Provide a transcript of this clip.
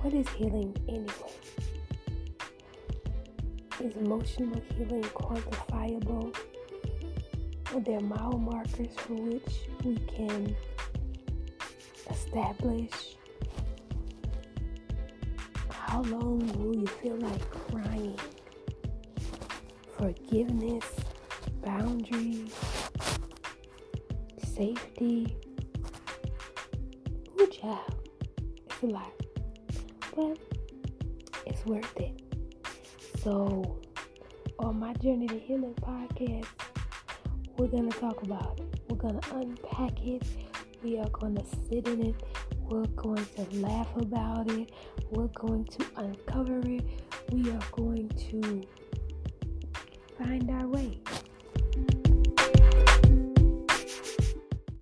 what is healing anyway? Is emotional healing quantifiable? Are there mile markers for which we can establish how long will you feel like crying? Forgiveness, boundaries, safety. Ooh, child, it's a lot, but it's worth it. So, on my Journey to Healing podcast, we're going to talk about it. We're going to unpack it. We are going to sit in it. We're going to laugh about it. We're going to uncover it. We are going to find our way.